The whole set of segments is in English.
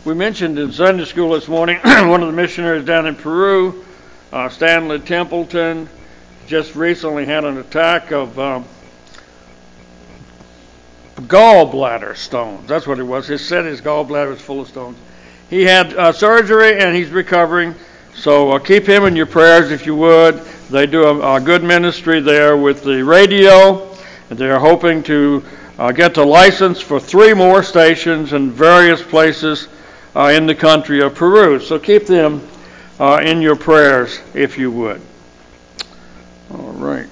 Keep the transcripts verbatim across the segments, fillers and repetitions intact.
we mentioned in Sunday school this morning, one of the missionaries down in Peru, uh, Stanley Templeton, just recently had an attack of um, gallbladder stones. That's what it was. He said his gallbladder was full of stones. He had uh, surgery and he's recovering. So uh, keep him in your prayers if you would. They do a, a good ministry there with the radio. And they're hoping to uh, get the license for three more stations in various places uh, in the country of Peru. So keep them uh, in your prayers if you would. All right.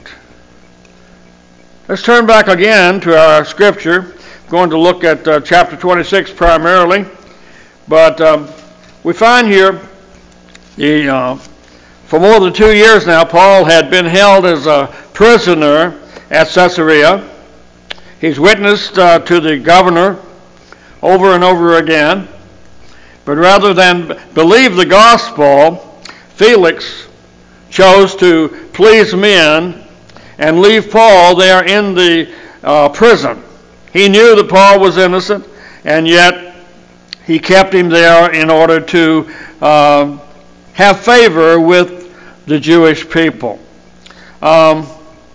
Let's turn back again to our scripture. I'm going to look at uh, chapter twenty-six primarily. But um, we find here, the, uh, for more than two years now, Paul had been held as a prisoner at Caesarea. He's witnessed uh, to the governor over and over again. But rather than believe the gospel, Felix chose to please men and leave Paul there in the uh, prison. He knew that Paul was innocent, and yet he kept him there in order to uh, have favor with the Jewish people. Um,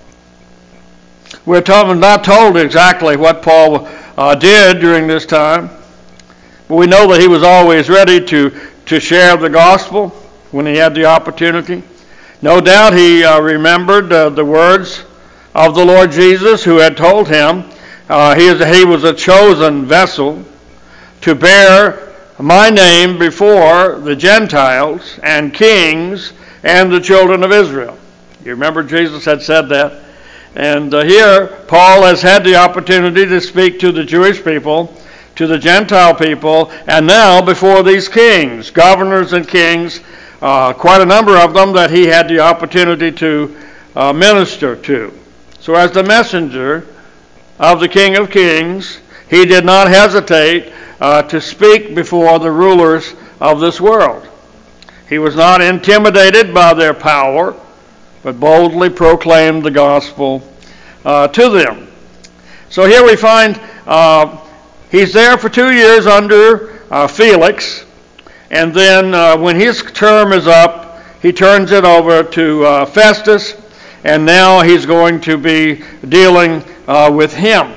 we're told, not told exactly what Paul uh, did during this time, but we know that he was always ready to, to share the gospel when he had the opportunity. No doubt he uh, remembered uh, the words of the Lord Jesus, who had told him uh, he, is, he was a chosen vessel to bear my name before the Gentiles and kings and the children of Israel. You remember Jesus had said that. And uh, here Paul has had the opportunity to speak to the Jewish people, to the Gentile people, and now before these kings, governors and kings, uh, quite a number of them that he had the opportunity to uh, minister to. So as the messenger of the King of Kings, he did not hesitate uh, to speak before the rulers of this world. He was not intimidated by their power, but boldly proclaimed the gospel uh, to them. So here we find uh, he's there for two years under uh, Felix, and then uh, when his term is up, he turns it over to uh, Festus, and now he's going to be dealing uh, with him.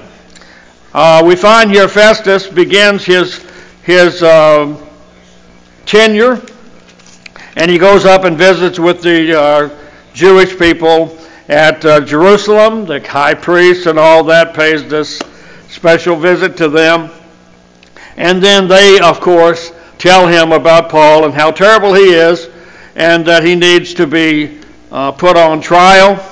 Uh, we find here Festus begins his his uh, tenure, and he goes up and visits with the uh, Jewish people at uh, Jerusalem. The high priest and all that pays this special visit to them. And then they, of course, tell him about Paul and how terrible he is and that he needs to be uh, put on trial.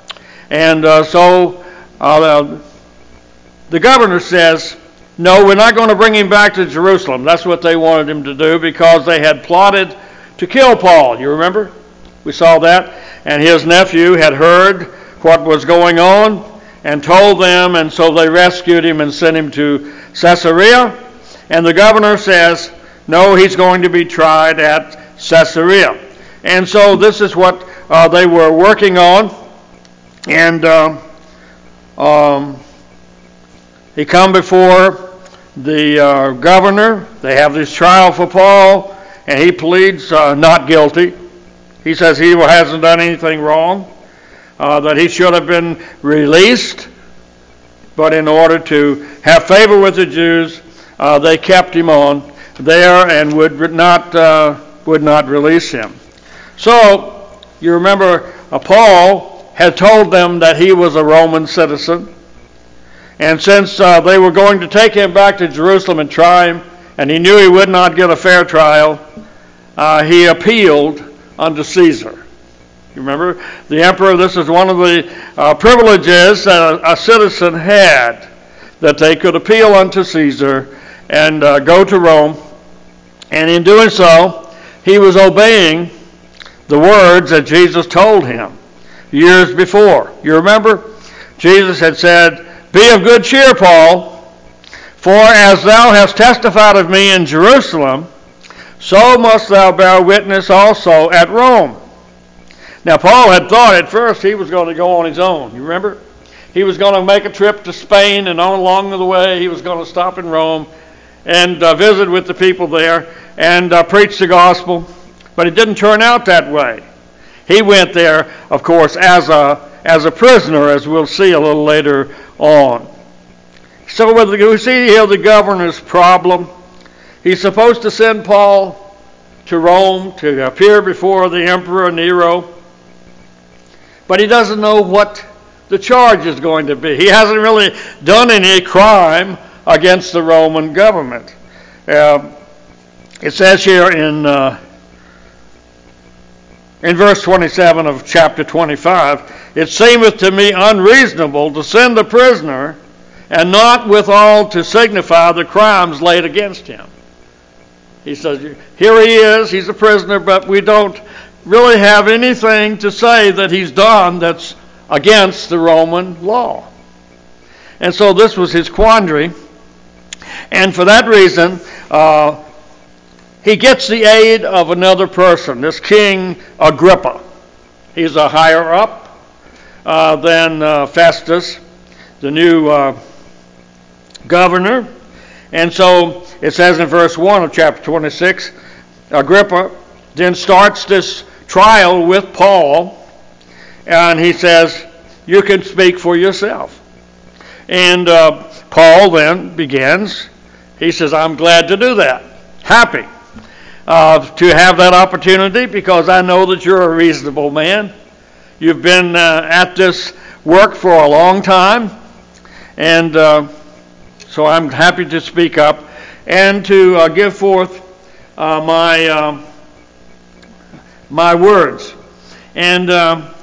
And uh, so uh, the governor says, no, we're not going to bring him back to Jerusalem. That's what they wanted him to do because they had plotted to kill Paul. You remember? We saw that. And his nephew had heard what was going on and told them, and so they rescued him and sent him to Caesarea. And the governor says, no, he's going to be tried at Caesarea. And so this is what uh, they were working on. And um, um, he come before the uh, governor. They have this trial for Paul, and he pleads uh, not guilty. He says he hasn't done anything wrong, uh, that he should have been released, but in order to have favor with the Jews, uh, they kept him on there and would not uh, would not release him. So you remember uh, Paul had told them that he was a Roman citizen, and since uh, they were going to take him back to Jerusalem and try him, and he knew he would not get a fair trial, uh, he appealed unto Caesar. You remember? The emperor, this is one of the uh, privileges that a, a citizen had, that they could appeal unto Caesar and uh, go to Rome. And in doing so, he was obeying the words that Jesus told him years before. You remember? Jesus had said, be of good cheer, Paul, for as thou hast testified of me in Jerusalem, so must thou bear witness also at Rome. Now, Paul had thought at first he was going to go on his own. You remember? He was going to make a trip to Spain, and on along the way he was going to stop in Rome. and uh, visit with the people there and uh, preach the gospel. But it didn't turn out that way. He went there, of course, as a as a prisoner, as we'll see a little later on. So we see here the governor's problem. He's supposed to send Paul to Rome to appear before the Emperor Nero, but he doesn't know what the charge is going to be. He hasn't really done any crime against the Roman government. Uh, it says here in uh, in verse twenty-seven of chapter twenty-five, "It seemeth to me unreasonable to send a prisoner, and not withal to signify the crimes laid against him." He says, here he is, he's a prisoner, but we don't really have anything to say that he's done that's against the Roman law. And so this was his quandary. And for that reason, uh, he gets the aid of another person, this King Agrippa. He's a higher up uh, than uh, Festus, the new uh, governor. And so it says in verse one of chapter twenty-six, Agrippa then starts this trial with Paul, and he says, you can speak for yourself. And uh, Paul then begins. He says, I'm glad to do that. Happy uh, to have that opportunity, because I know that you're a reasonable man. You've been uh, at this work for a long time, and uh, so I'm happy to speak up and to uh, give forth uh, my uh, my words. And uh,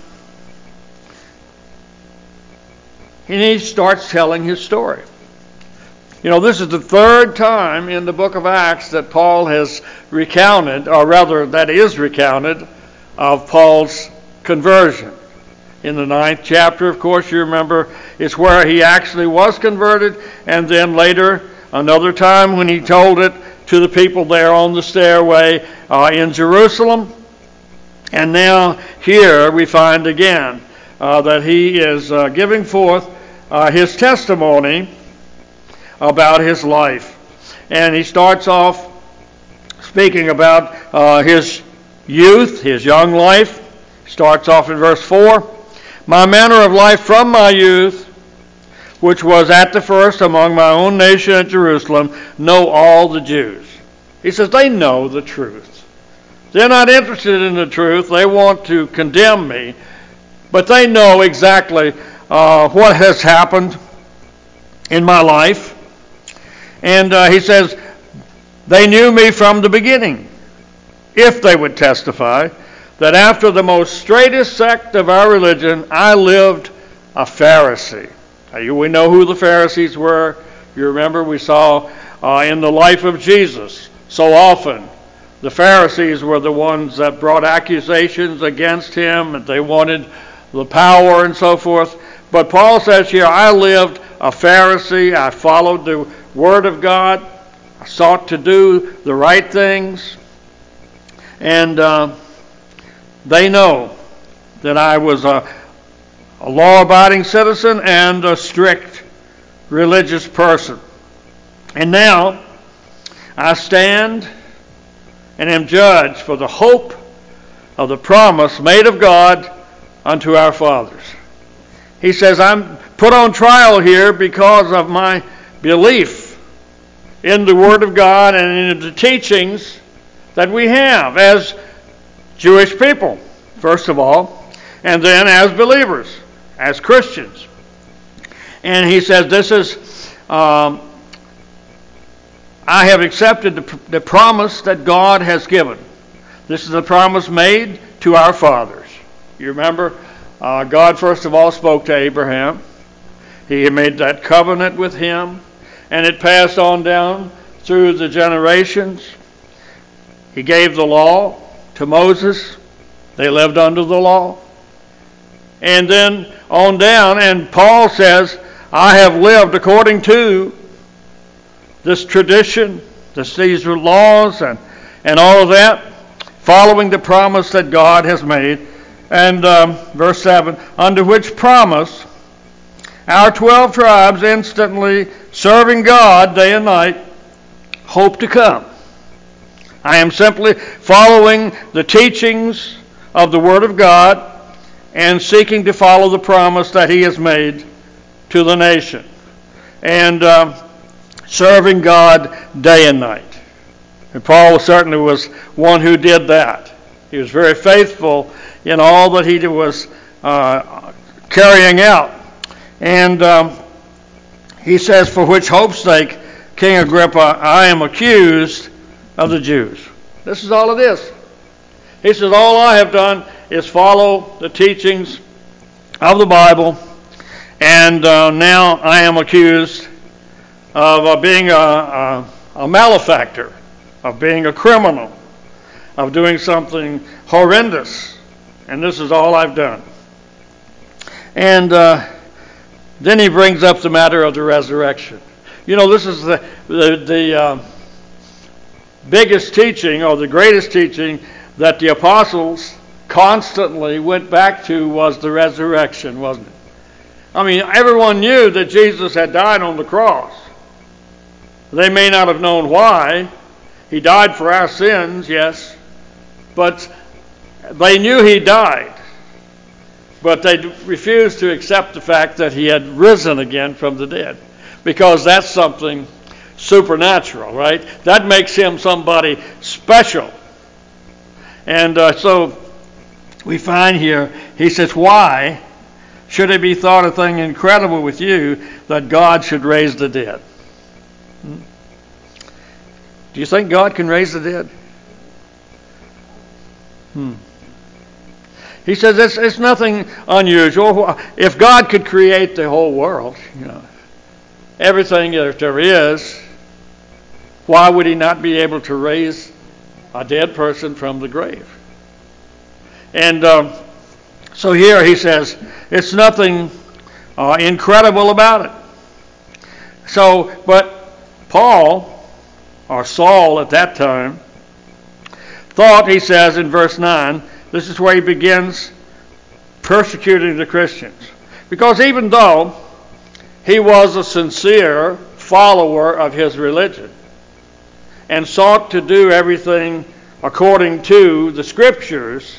he starts telling his story. You know, this is the third time in the book of Acts that Paul has recounted, or rather that is recounted, of Paul's conversion. In the ninth chapter, of course, you remember, it's where he actually was converted, and then later, another time when he told it to the people there on the stairway uh, in Jerusalem. And now here we find again uh, that he is uh, giving forth uh, his testimony about his life. And he starts off speaking about uh, his youth, his young life. Starts off in verse four. My manner of life from my youth, which was at the first among my own nation at Jerusalem, know all the Jews. He says they know the truth. They're not interested in the truth. They want to condemn me. But they know exactly uh, what has happened in my life. And uh, he says they knew me from the beginning, if they would testify that after the most straightest sect of our religion, I lived a Pharisee. Now, we know who the Pharisees were. You remember we saw uh, in the life of Jesus so often the Pharisees were the ones that brought accusations against him, and they wanted the power and so forth. But Paul says here, I lived a Pharisee. I followed the Word of God. I sought to do the right things. And uh, they know that I was a, a law-abiding citizen and a strict religious person. And now I stand and am judged for the hope of the promise made of God unto our fathers. He says, I'm put on trial here because of my belief in the Word of God and in the teachings that we have as Jewish people, first of all, and then as believers, as Christians. And he says, this is, um, I have accepted the, the promise that God has given. This is a promise made to our fathers. You remember, uh, God first of all spoke to Abraham. He had made that covenant with him, and it passed on down through the generations. He gave the law to Moses. They lived under the law. And then on down, and Paul says, I have lived according to this tradition, this, these laws, and, and all of that, following the promise that God has made. And um, verse seven, under which promise our twelve tribes instantly serving God day and night hope to come. I am simply following the teachings of the Word of God and seeking to follow the promise that He has made to the nation, and um, serving God day and night. And Paul certainly was one who did that. He was very faithful in all that he was uh, carrying out. And um, he says, for which hope's sake, King Agrippa, I am accused of the Jews. This is all it is. He says, all I have done is follow the teachings of the Bible, and uh, now I am accused of uh, being a, a, a malefactor, of being a criminal, of doing something horrendous. And this is all I've done. And uh, then he brings up the matter of the resurrection. You know, this is the, the, the uh, biggest teaching, or the greatest teaching, that the apostles constantly went back to was the resurrection, wasn't it? I mean, everyone knew that Jesus had died on the cross. They may not have known why. He died for our sins, yes, but they knew He died. But they refused to accept the fact that He had risen again from the dead, because that's something supernatural, right? That makes Him somebody special. And uh, so we find here, he says, why should it be thought a thing incredible with you that God should raise the dead? Hmm? Do you think God can raise the dead? Hmm. He says it's, it's nothing unusual. If God could create the whole world, you know, everything that there is, why would He not be able to raise a dead person from the grave? And um, so here he says it's nothing uh, incredible about it. So, but Paul, or Saul at that time, thought, he says in verse nine, this is where he begins persecuting the Christians. Because even though he was a sincere follower of his religion and sought to do everything according to the Scriptures,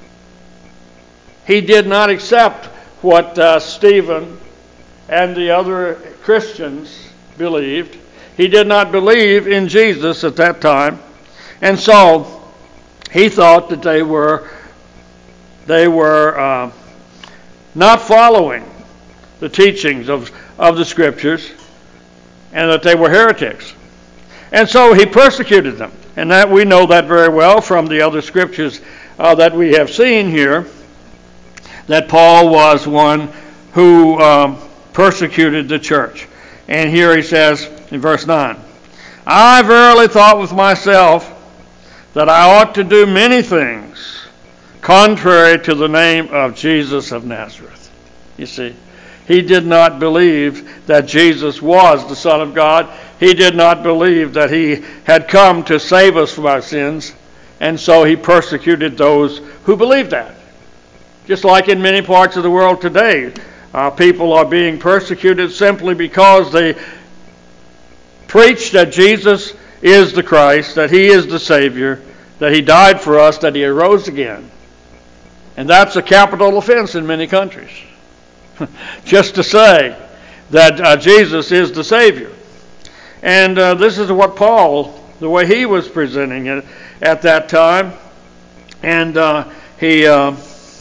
he did not accept what uh, Stephen and the other Christians believed. He did not believe in Jesus at that time. And so he thought that they were they were uh, not following the teachings of, of the Scriptures, and that they were heretics. And so he persecuted them. And that we know that very well from the other Scriptures uh, that we have seen here, that Paul was one who um, persecuted the church. And here he says in verse nine, I verily thought with myself that I ought to do many things contrary to the name of Jesus of Nazareth. You see, he did not believe that Jesus was the Son of God. He did not believe that He had come to save us from our sins. And so he persecuted those who believed that. Just like in many parts of the world today, uh, people are being persecuted simply because they preach that Jesus is the Christ, that He is the Savior, that He died for us, that He arose again. And that's a capital offense in many countries. Just to say that uh, Jesus is the Savior. And uh, this is what Paul, the way he was presenting it at that time. And uh, he uh,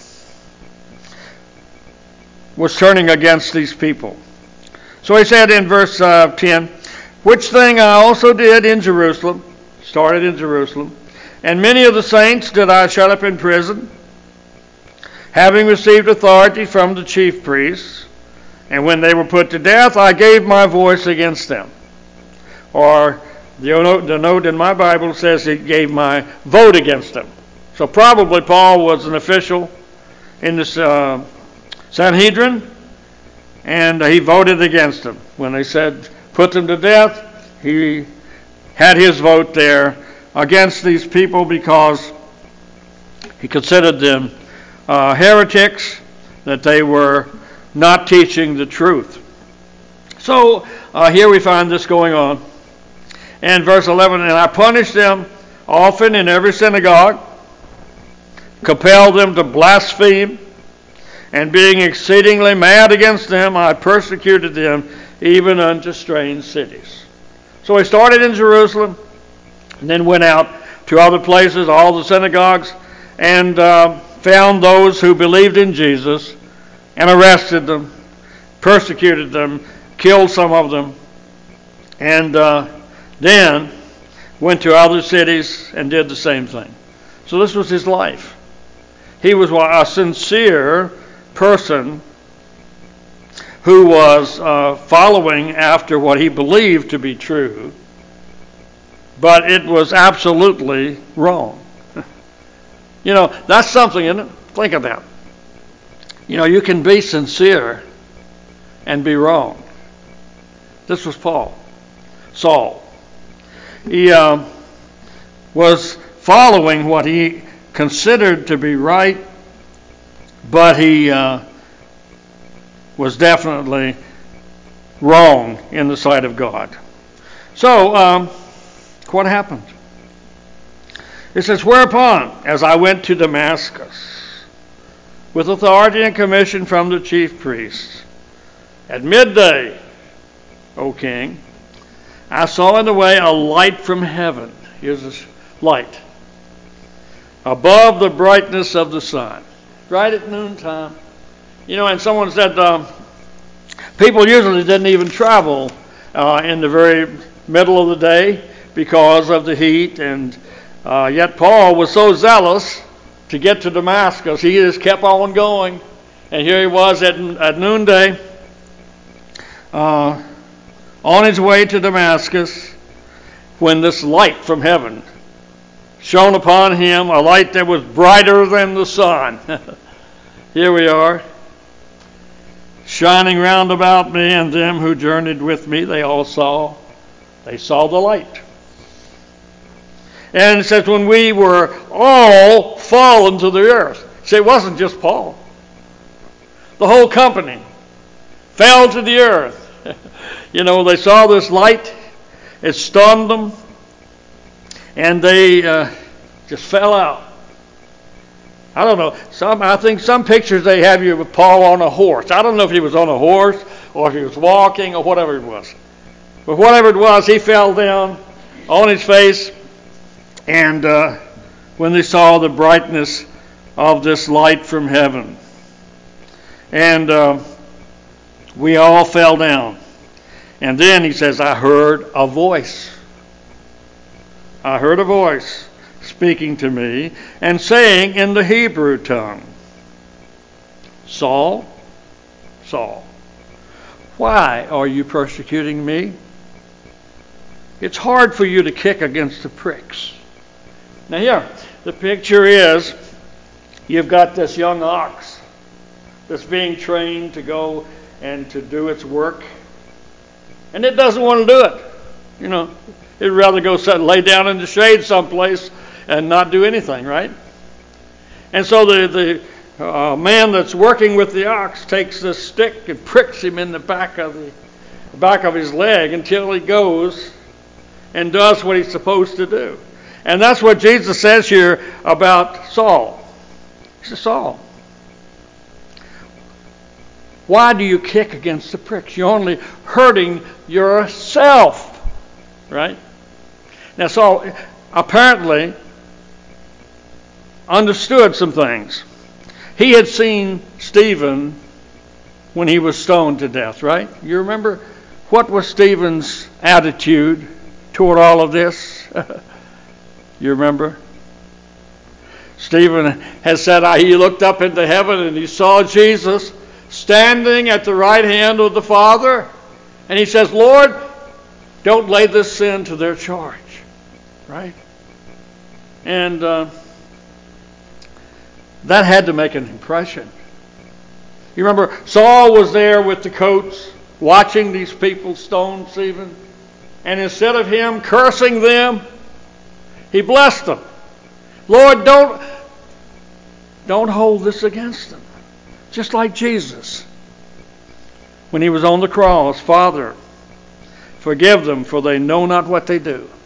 was turning against these people. So he said in verse uh, ten, which thing I also did in Jerusalem, started in Jerusalem, and many of the saints did I shut up in prison, having received authority from the chief priests, and when they were put to death, I gave my voice against them. Or the note, the note in my Bible says he gave my vote against them. So probably Paul was an official in this uh, Sanhedrin, and he voted against them. When they said put them to death, he had his vote there against these people because he considered them uh, heretics, that they were not teaching the truth. So uh, here we find this going on. And verse eleven, and I punished them often in every synagogue, compelled them to blaspheme, and being exceedingly mad against them, I persecuted them even unto strange cities. So he started in Jerusalem, and then went out to other places, all the synagogues, and uh, found those who believed in Jesus, and arrested them, persecuted them, killed some of them, and uh, then went to other cities and did the same thing. So this was his life. He was a sincere person who was uh, following after what he believed to be true, but it was absolutely wrong. You know, that's something, isn't it? Think of that. You know, you can be sincere and be wrong. This was Paul, Saul. He uh, was following what he considered to be right, but he uh, was definitely wrong in the sight of God. So, um, what happened? It says, whereupon, as I went to Damascus, with authority and commission from the chief priests, at midday, O king, I saw in the way a light from heaven. Here's this light. Above the brightness of the sun. Right at noontime. You know, and someone said um, people usually didn't even travel uh, in the very middle of the day because of the heat. And uh, yet Paul was so zealous to get to Damascus, he just kept on going. And here he was at, at noonday, uh, on his way to Damascus, when this light from heaven shone upon him, a light that was brighter than the sun. Here we are, shining round about me, and them who journeyed with me, they all saw, they saw the light. And it says, when we were all fallen to the earth. See, it wasn't just Paul. The whole company fell to the earth. You know, they saw this light, it stunned them, and they uh, just fell out. I don't know. Some I think some pictures they have you with Paul on a horse. I don't know if he was on a horse or if he was walking or whatever it was. But whatever it was, he fell down on his face, and uh, when they saw the brightness of this light from heaven. And uh, we all fell down. And then he says, I heard a voice. I heard a voice speaking to me and saying in the Hebrew tongue, Saul, Saul, why are you persecuting me? It's hard for you to kick against the pricks. Now here, the picture is, you've got this young ox that's being trained to go and to do its work. And it doesn't want to do it. You know, it'd rather go sit and lay down in the shade someplace and not do anything, right? And so the, the uh, man that's working with the ox takes this stick and pricks him in the back of the back of his leg until he goes and does what he's supposed to do. And that's what Jesus says here about Saul. He says, Saul, why do you kick against the pricks? You're only hurting yourself, right? Now, Saul apparently understood some things. He had seen Stephen when he was stoned to death, right? You remember what was Stephen's attitude toward all of this? You remember? Stephen has said he looked up into heaven and he saw Jesus standing at the right hand of the Father, and he says, Lord, don't lay this sin to their charge, right? And uh, that had to make an impression. You remember, Saul was there with the coats, watching these people stone Stephen, and instead of him cursing them, he blessed them. Lord, don't, don't hold this against them. Just like Jesus, when he was on the cross, Father, forgive them, for they know not what they do.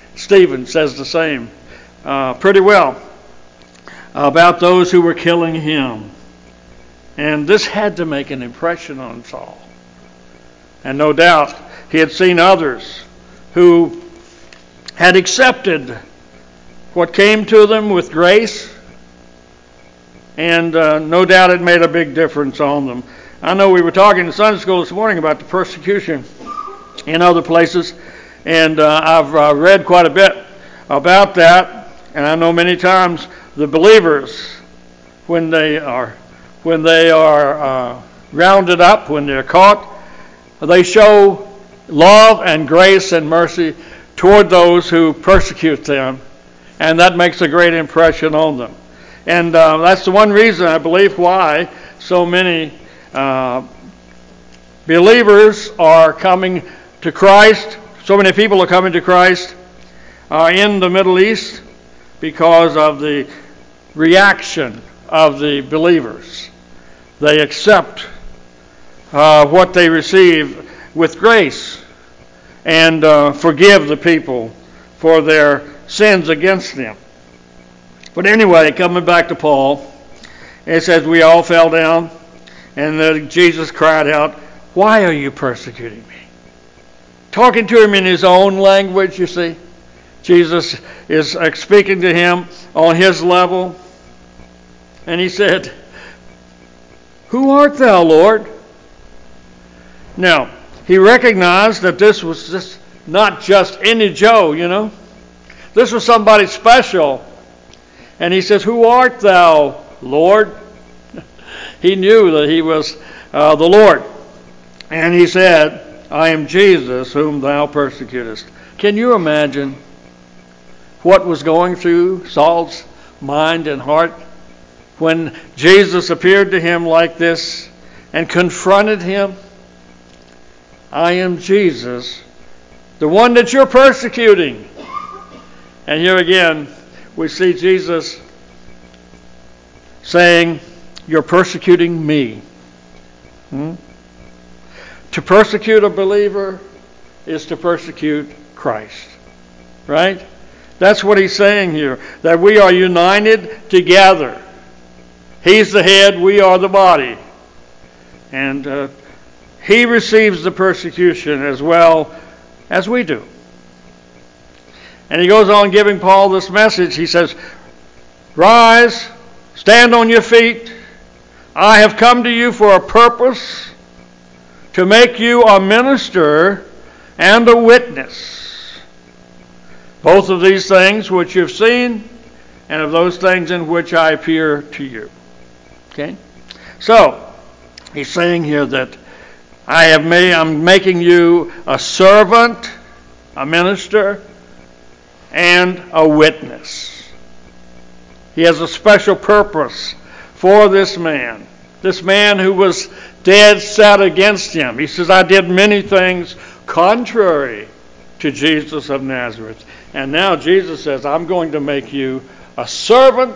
Stephen says the same uh, pretty well about those who were killing him. And this had to make an impression on Saul. And no doubt he had seen others who had accepted what came to them with grace, and uh, no doubt it made a big difference on them. I know we were talking in Sunday school this morning about the persecution in other places, and uh, I've uh, read quite a bit about that, and I know many times the believers, when they are when they are uh, rounded up, when they're caught, they show love and grace and mercy toward those who persecute them, and that makes a great impression on them. And uh, that's the one reason, I believe, why so many uh, believers are coming to Christ, so many people are coming to Christ uh, in the Middle East, because of the reaction of the believers. They accept uh, what they receive with grace and uh, forgive the people for their sins against them. But anyway, coming back to Paul, it says we all fell down, and uh, Jesus cried out, "Why are you persecuting me?" Talking to him in his own language, you see. Jesus is uh, speaking to him on his level. And he said, "Who art thou, Lord?" Now, he recognized that this was just not just any Joe, you know. This was somebody special. And he says, "Who art thou, Lord?" He knew that he was uh, the Lord. And he said, "I am Jesus whom thou persecutest." Can you imagine what was going through Saul's mind and heart when Jesus appeared to him like this and confronted him? "I am Jesus, the one that you're persecuting." And here again, we see Jesus saying, "You're persecuting me." Hmm? To persecute a believer is to persecute Christ. Right? That's what he's saying here, that we are united together. He's the head, we are the body. And uh, he receives the persecution as well as we do. And he goes on giving Paul this message. He says, "Rise, stand on your feet. I have come to you for a purpose, to make you a minister and a witness. Both of these things which you've seen, and of those things in which I appear to you." Okay? So, he's saying here that I have made, I'm making you a servant, a minister, and a witness. He has a special purpose for this man. This man who was dead set against him. He says, "I did many things contrary to Jesus of Nazareth." And now Jesus says, "I'm going to make you a servant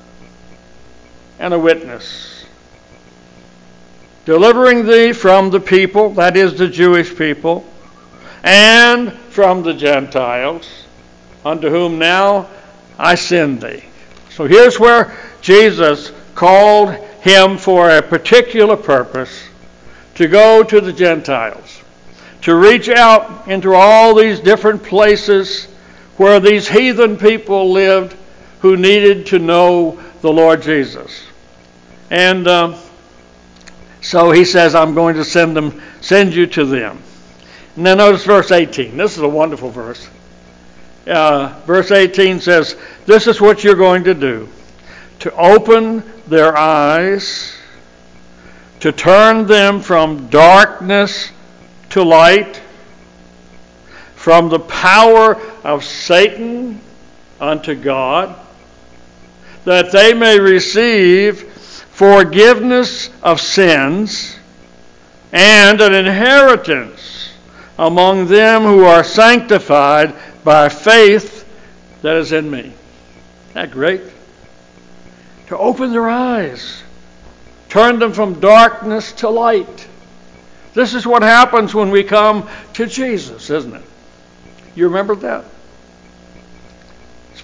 and a witness, delivering thee from the people," that is the Jewish people, "and from the Gentiles, unto whom now I send thee." So here's where Jesus called him for a particular purpose, to go to the Gentiles, to reach out into all these different places where these heathen people lived who needed to know the Lord Jesus. And um, so he says, "I'm going to send them, send you to them." And then notice verse eighteen. This is a wonderful verse. Uh, verse eighteen says, "This is what you're going to do: to open their eyes, to turn them from darkness to light, from the power of Satan unto God, that they may receive forgiveness of sins and an inheritance among them who are sanctified by faith that is in me." Isn't that great? To open their eyes, turn them from darkness to light. This is what happens when we come to Jesus, isn't it? You remember that?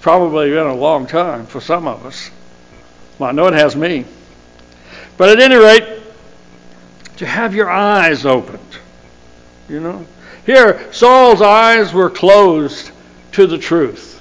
probably been a long time for some of us. Well, I know it has me. But at any rate, to have your eyes opened, you know. Here, Saul's eyes were closed to the truth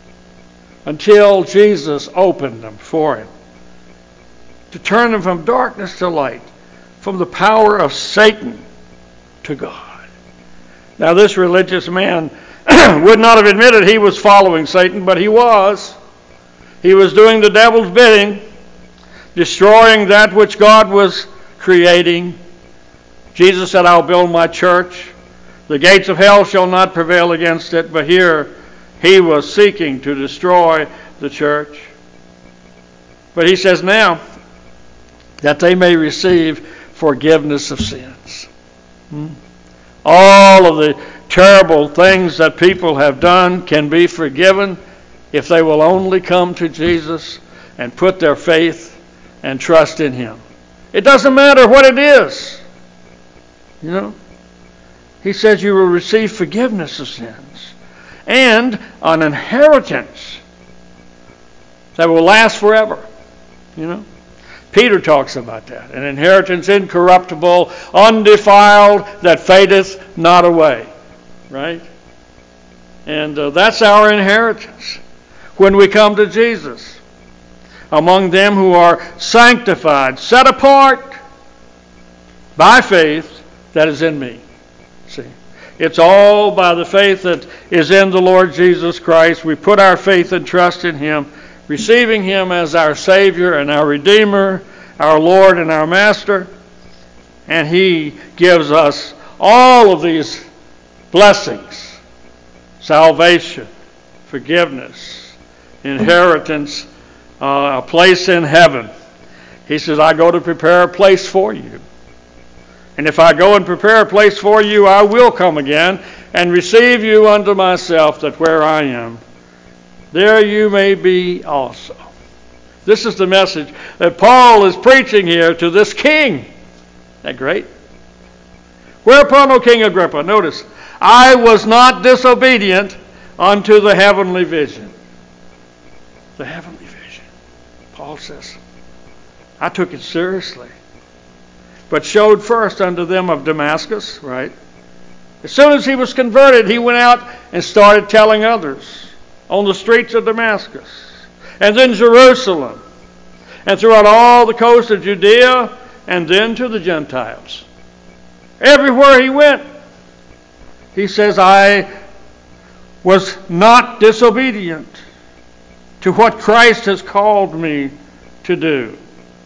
until Jesus opened them for him, to turn them from darkness to light, from the power of Satan to God. Now, this religious man would not have admitted he was following Satan, but he was. He was doing the devil's bidding, destroying that which God was creating. Jesus said, I'll build my church. The gates of hell shall not prevail against it. But here he was seeking to destroy the church. But he says now that they may receive forgiveness of sins. Hmm? All of the terrible things that people have done can be forgiven if they will only come to Jesus and put their faith and trust in him. It doesn't matter what it is. You know, he says you will receive forgiveness of sins and an inheritance that will last forever. You know, Peter talks about that. An inheritance incorruptible, undefiled, that fadeth not away. Right? And uh, that's our inheritance when we come to Jesus. Among them who are sanctified, set apart by faith that is in me. See, it's all by the faith that is in the Lord Jesus Christ. We put our faith and trust in him, receiving him as our Savior and our Redeemer, our Lord and our Master. And he gives us all of these blessings: salvation, forgiveness, inheritance, uh, a place in heaven. He says, I go to prepare a place for you. And if I go and prepare a place for you, I will come again and receive you unto myself, that where I am, there you may be also. This is the message that Paul is preaching here to this king. Isn't that great? Whereupon, O King Agrippa, notice, I was not disobedient unto the heavenly vision. The heavenly vision. Paul says, I took it seriously. But showed first unto them of Damascus, right? As soon as he was converted, he went out and started telling others on the streets of Damascus. And then Jerusalem. And throughout all the coast of Judea, and then to the Gentiles. Everywhere he went, he says, I was not disobedient to what Christ has called me to do.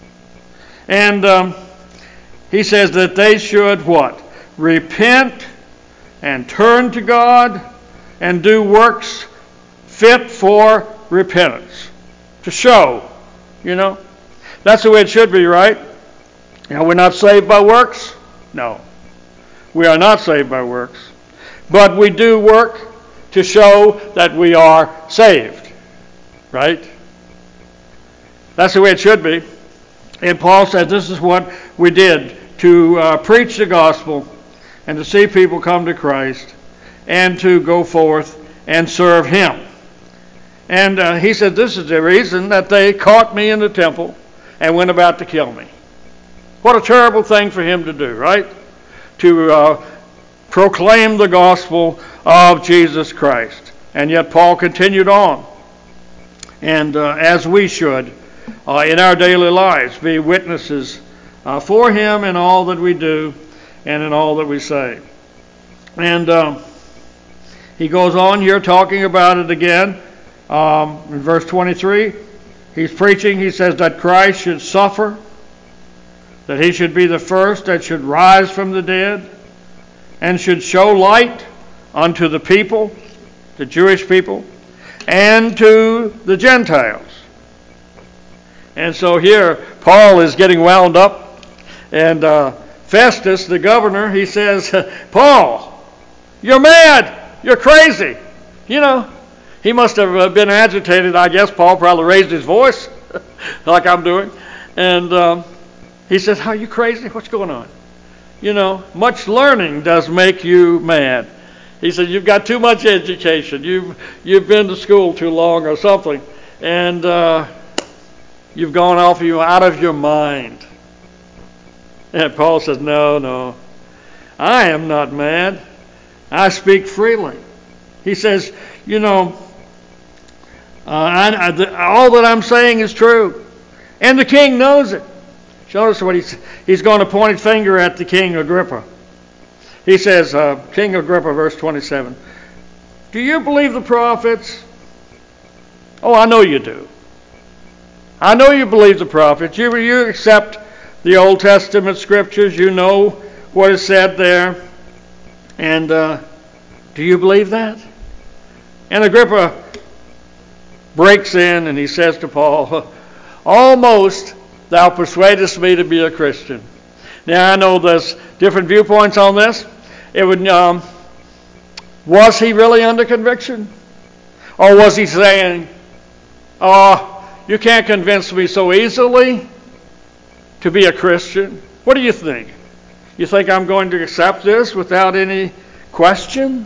And um, he says that they should what? Repent and turn to God and do works fit for repentance. To show, you know. That's the way it should be, right? Now, we're not saved by works? No. We are not saved by works. But we do work to show that we are saved. Right? That's the way it should be. And Paul said this is what we did, to uh, preach the gospel and to see people come to Christ and to go forth and serve him. And uh, he said this is the reason that they caught me in the temple and went about to kill me. What a terrible thing for him to do, right? To uh, proclaim the gospel of Jesus Christ. And yet Paul continued on. And uh, as we should, uh, in our daily lives, be witnesses uh, for him in all that we do and in all that we say. And um, he goes on here talking about it again. Um, in verse twenty-three, he's preaching, he says that Christ should suffer, that he should be the first that should rise from the dead, and should show light unto the people, the Jewish people, and to the Gentiles. And so here, Paul is getting wound up, and uh, Festus, the governor, he says, Paul, you're mad, you're crazy. You know, he must have been agitated. I guess Paul probably raised his voice, like I'm doing. And um, he says, are you crazy? What's going on? You know, much learning does make you mad. He said, you've got too much education. You've, you've been to school too long or something. And uh, you've gone off you out of your mind. And Paul says, no, no. I am not mad. I speak freely. He says, you know, uh, I, I, the, all that I'm saying is true. And the king knows it. Notice what he's, he's going to point his finger at the king Agrippa. He says, uh, King Agrippa, verse twenty-seven, do you believe the prophets? Oh, I know you do. I know you believe the prophets. You, you accept the Old Testament scriptures. You know what is said there. And uh, do you believe that? And Agrippa breaks in and he says to Paul, almost thou persuadest me to be a Christian. Now, I know there's different viewpoints on this. It would, um, was he really under conviction? Or was he saying, oh, you can't convince me so easily to be a Christian? What do you think? You think I'm going to accept this without any question?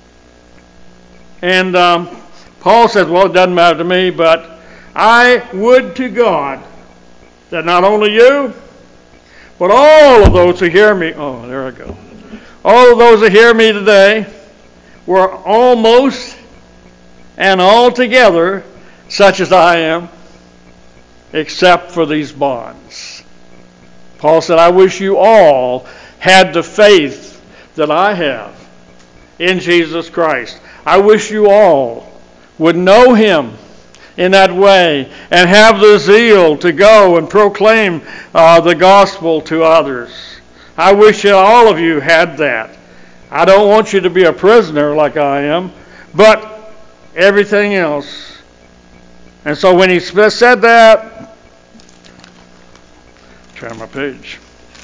And um, Paul says, well, it doesn't matter to me, but I would to God that not only you, but all of those who hear me, oh, there I go. All of those who hear me today were almost and altogether such as I am, except for these bonds. Paul said, I wish you all had the faith that I have in Jesus Christ. I wish you all would know him in that way and have the zeal to go and proclaim uh, the gospel to others. I wish that all of you had that. I don't want you to be a prisoner like I am, but everything else. And so when he said that, turn my page.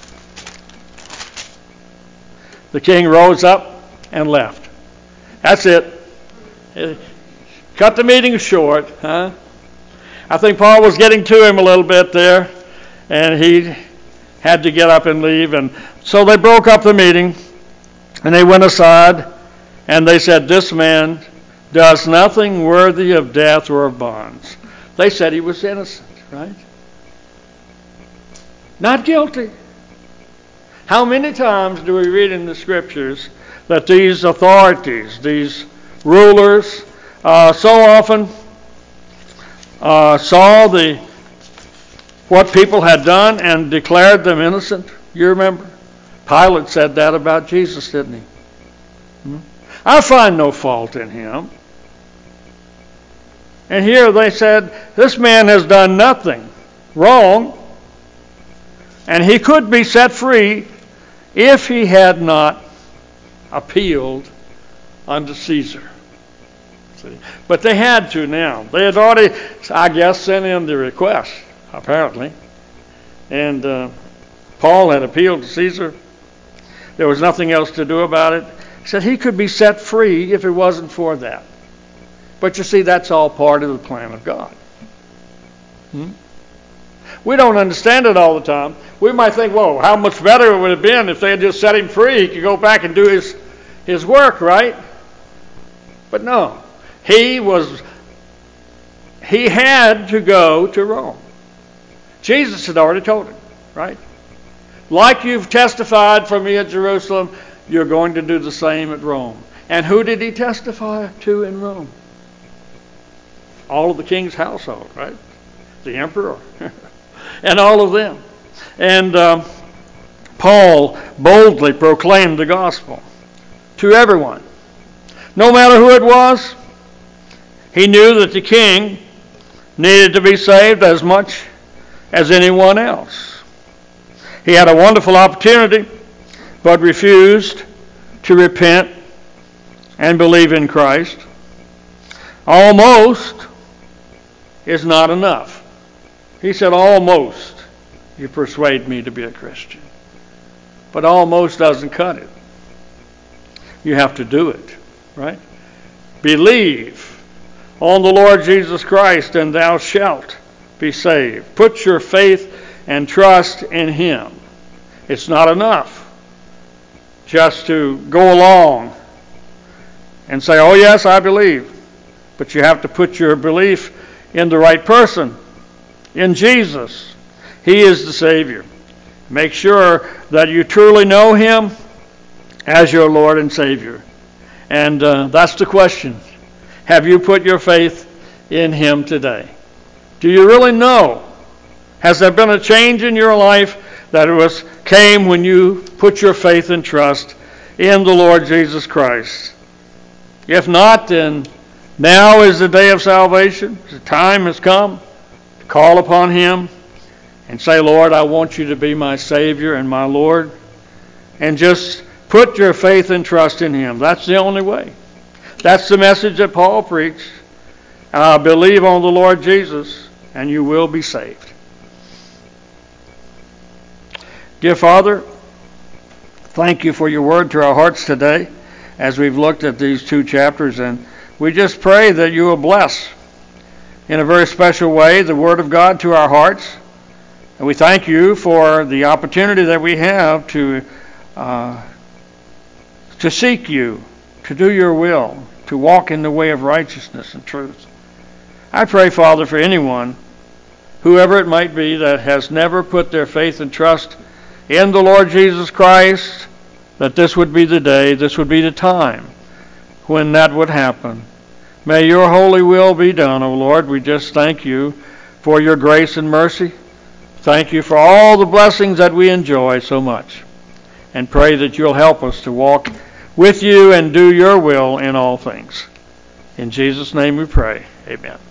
The king rose up and left. That's it. Cut the meeting short, huh? I think Paul was getting to him a little bit there, and he had to get up and leave. And so they broke up the meeting, and they went aside, and they said, this man does nothing worthy of death or of bonds. They said he was innocent, right? Not guilty. How many times do we read in the scriptures that these authorities, these rulers, Uh, so often uh, saw the what people had done and declared them innocent? You remember? Pilate said that about Jesus, didn't he? Hmm? I find no fault in him. And here they said, this man has done nothing wrong, and he could be set free if he had not appealed unto Caesar. But they had to now. They had already, I guess, sent in the request, apparently. And uh, Paul had appealed to Caesar. There was nothing else to do about it. He said he could be set free if it wasn't for that. But you see, that's all part of the plan of God. Hmm? We don't understand it all the time. We might think, whoa, how much better it would have been if they had just set him free. He could go back and do his, his work, right? But no. He was, he had to go to Rome. Jesus had already told him, right? Like you've testified for me at Jerusalem, you're going to do the same at Rome. And who did he testify to in Rome? All of the king's household, right? The emperor. And all of them. And um, Paul boldly proclaimed the gospel to everyone. No matter who it was. He knew that the king needed to be saved as much as anyone else. He had a wonderful opportunity, but refused to repent and believe in Christ. Almost is not enough. He said, almost you persuade me to be a Christian. But almost doesn't cut it. You have to do it, right? Believe on the Lord Jesus Christ, and thou shalt be saved. Put your faith and trust in him. It's not enough just to go along and say, oh yes, I believe. But you have to put your belief in the right person, in Jesus. He is the Savior. Make sure that you truly know Him as your Lord and Savior. And uh, that's the question. Have you put your faith in Him today? Do you really know? Has there been a change in your life that it was came when you put your faith and trust in the Lord Jesus Christ? If not, then now is the day of salvation. The time has come to call upon Him and say, Lord, I want you to be my Savior and my Lord. And just put your faith and trust in Him. That's the only way. That's the message that Paul preached. Uh, believe on the Lord Jesus, and you will be saved. Dear Father, thank you for your word to our hearts today as we've looked at these two chapters. And we just pray that you will bless in a very special way the word of God to our hearts. And we thank you for the opportunity that we have to uh, to seek you, to do your will, to walk in the way of righteousness and truth. I pray, Father, for anyone, whoever it might be, that has never put their faith and trust in the Lord Jesus Christ, that this would be the day, this would be the time when that would happen. May your holy will be done, O Lord. We just thank you for your grace and mercy. Thank you for all the blessings that we enjoy so much. And pray that you'll help us to walk with you and do your will in all things. In Jesus' name we pray. Amen.